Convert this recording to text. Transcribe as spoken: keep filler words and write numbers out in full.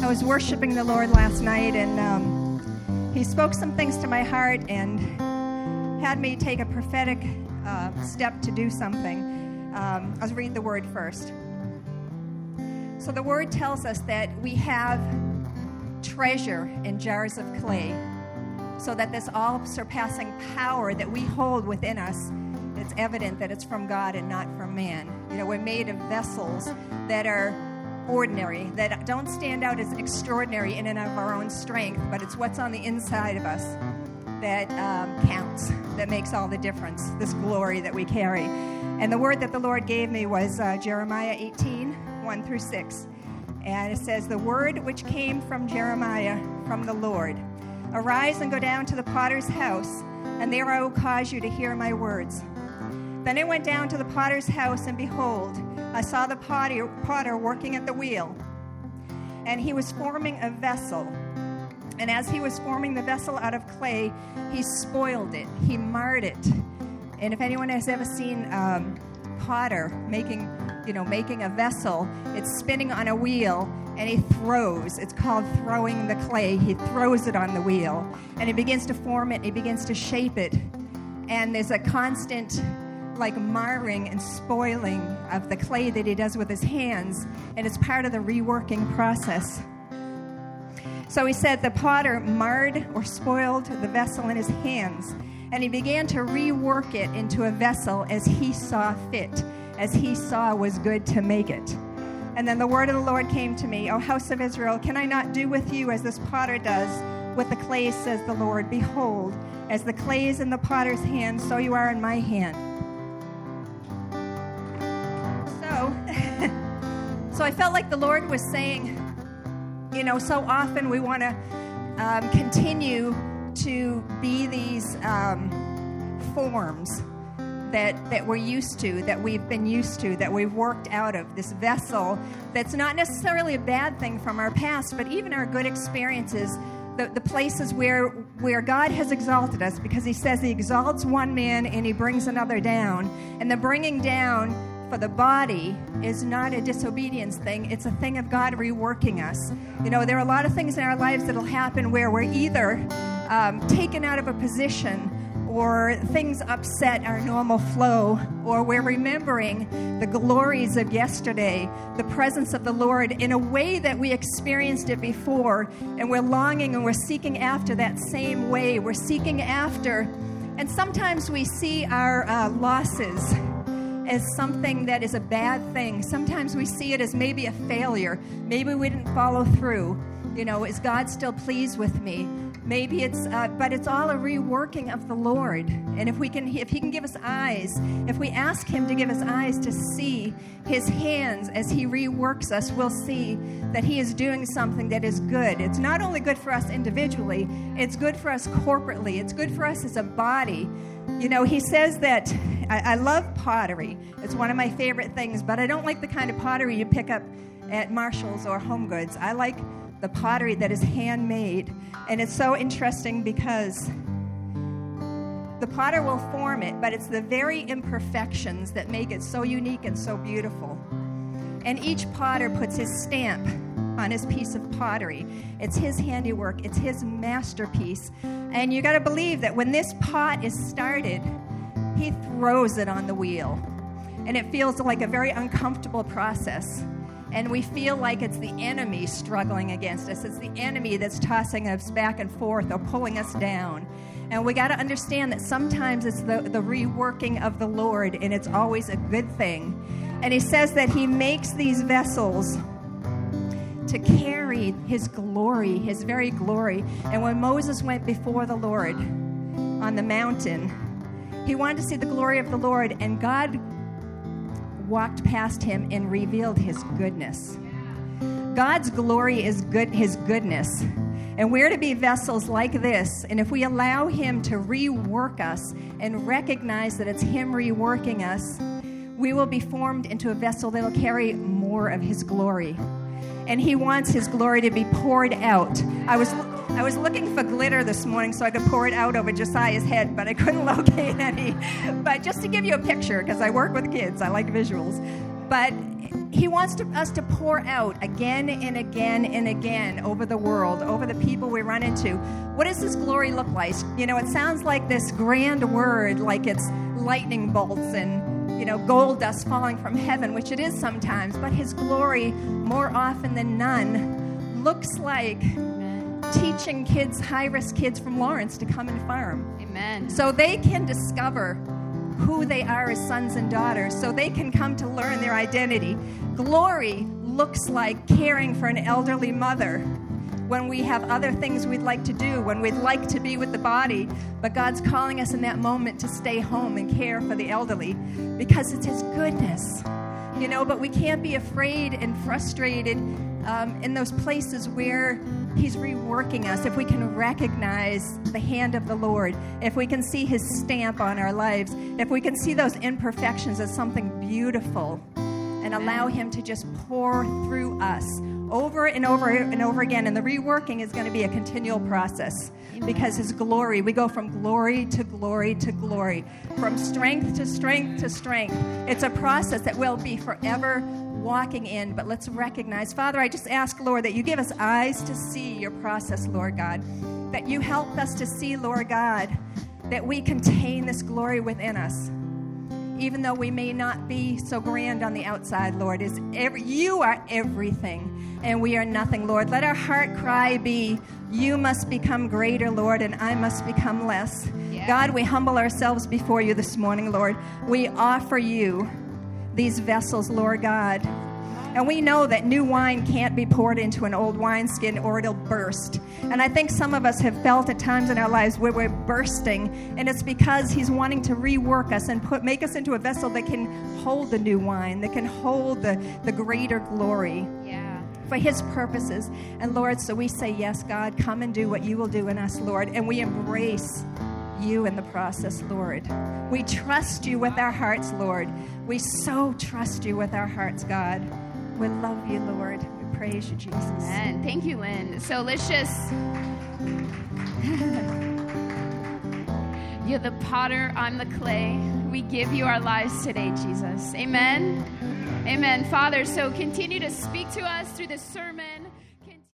was worshiping the Lord last night, and um, he spoke some things to my heart and had me take a prophetic uh, step to do something. Um, I'll read the word first. So the word tells us that we have treasure in jars of clay, so that this all-surpassing power that we hold within us, it's evident that it's from God and not from man. You know, we're made of vessels that are ordinary, that don't stand out as extraordinary in and of our own strength, but it's what's on the inside of us that um, counts, that makes all the difference, this glory that we carry. And the word that the Lord gave me was uh, Jeremiah eighteen, one through six. And it says, "The word which came from Jeremiah from the Lord, arise and go down to the potter's house, and there I will cause you to hear my words. Then I went down to the potter's house, and behold, I saw the potter, potter working at the wheel, and he was forming a vessel. And as he was forming the vessel out of clay, he spoiled it, he marred it." And if anyone has ever seen um, potter making, you know, making a vessel, it's spinning on a wheel, and he throws. It's called throwing the clay. He throws it on the wheel, and he begins to form it. He begins to shape it, and there's a constant, like, marring and spoiling of the clay that he does with his hands, and it's part of the reworking process. So he said the potter marred or spoiled the vessel in his hands, and he began to rework it into a vessel as he saw fit, as he saw was good to make it. And then the word of the Lord came to me, "O house of Israel, can I not do with you as this potter does with the clay, says the Lord? Behold, as the clay is in the potter's hand, so you are in my hand." So, so I felt like the Lord was saying, you know, so often we want to um, continue to be these um, forms that that we're used to, that we've been used to, that we've worked out of, this vessel that's not necessarily a bad thing from our past, but even our good experiences, the, the places where where God has exalted us, because he says he exalts one man and he brings another down. And the bringing down for the body is not a disobedience thing. It's a thing of God reworking us. You know, there are a lot of things in our lives that will happen where we're either um, taken out of a position, or things upset our normal flow, or we're remembering the glories of yesterday, the presence of the Lord in a way that we experienced it before, and we're longing and we're seeking after that same way. We're seeking after, and sometimes we see our uh, losses as something that is a bad thing. Sometimes we see it as maybe a failure. Maybe we didn't follow through. You know, is God still pleased with me? Maybe it's, uh, but it's all a reworking of the Lord. And if we can, if he can give us eyes, if we ask him to give us eyes to see his hands as he reworks us, we'll see that he is doing something that is good. It's not only good for us individually, it's good for us corporately. It's good for us as a body. You know, he says that, I, I love pottery. It's one of my favorite things, but I don't like the kind of pottery you pick up at Marshall's or Home Goods. I like the pottery that is handmade. And it's so interesting because the potter will form it, but it's the very imperfections that make it so unique and so beautiful. And each potter puts his stamp on his piece of pottery. It's his handiwork. It's his masterpiece. And you got to believe that when this pot is started, he throws it on the wheel. And it feels like a very uncomfortable process. And we feel like it's the enemy struggling against us. It's the enemy that's tossing us back and forth or pulling us down. And we got to understand that sometimes it's the, the reworking of the Lord, and it's always a good thing. And he says that he makes these vessels to carry his glory, his very glory. And when Moses went before the Lord on the mountain, he wanted to see the glory of the Lord, and God walked past him and revealed his goodness. God's glory is good, his goodness. And we're to be vessels like this. And if we allow him to rework us and recognize that it's him reworking us, we will be formed into a vessel that will carry more of his glory. And he wants his glory to be poured out. I was I was looking for glitter this morning so I could pour it out over Josiah's head, but I couldn't locate any. But just to give you a picture, because I work with kids, I like visuals. But he wants to, us to pour out again and again and again over the world, over the people we run into. What does this glory look like? You know, it sounds like this grand word, like it's lightning bolts and, you know, gold dust falling from heaven, which it is sometimes. But his glory, more often than none, looks like Amen. Teaching kids, high-risk kids from Lawrence to come and farm. Amen. So they can discover who they are as sons and daughters, so they can come to learn their identity. Glory looks like caring for an elderly mother when we have other things we'd like to do, when we'd like to be with the body, but God's calling us in that moment to stay home and care for the elderly because it's his goodness. You know, but we can't be afraid and frustrated um, in those places where he's reworking us. If we can recognize the hand of the Lord, if we can see his stamp on our lives, if we can see those imperfections as something beautiful and allow him to just pour through us over and over and over again. And the reworking is going to be a continual process because his glory, we go from glory to glory to glory, from strength to strength to strength. It's a process that we'll be forever walking in, but let's recognize. Father, I just ask, Lord, that you give us eyes to see your process, Lord God, that you help us to see, Lord God, that we contain this glory within us, even though we may not be so grand on the outside, Lord. Is every, you are everything, and we are nothing, Lord. Let our heart cry be, you must become greater, Lord, and I must become less. Yeah. God, we humble ourselves before you this morning, Lord. We offer you these vessels, Lord God. And we know that new wine can't be poured into an old wineskin or it'll burst. And I think some of us have felt at times in our lives where we're bursting, and it's because he's wanting to rework us and put make us into a vessel that can hold the new wine, that can hold the, the greater glory. Yeah. For his purposes. And Lord, so we say, yes, God, come and do what you will do in us, Lord. And we embrace you in the process, Lord. We trust you with our hearts, Lord. We so trust you with our hearts, God. We love you, Lord. We praise you, Jesus. Amen. Thank you, Lynn. So let's just... You're the potter, I'm the clay. We give you our lives today, Jesus. Amen. Amen. Father, so continue to speak to us through this sermon.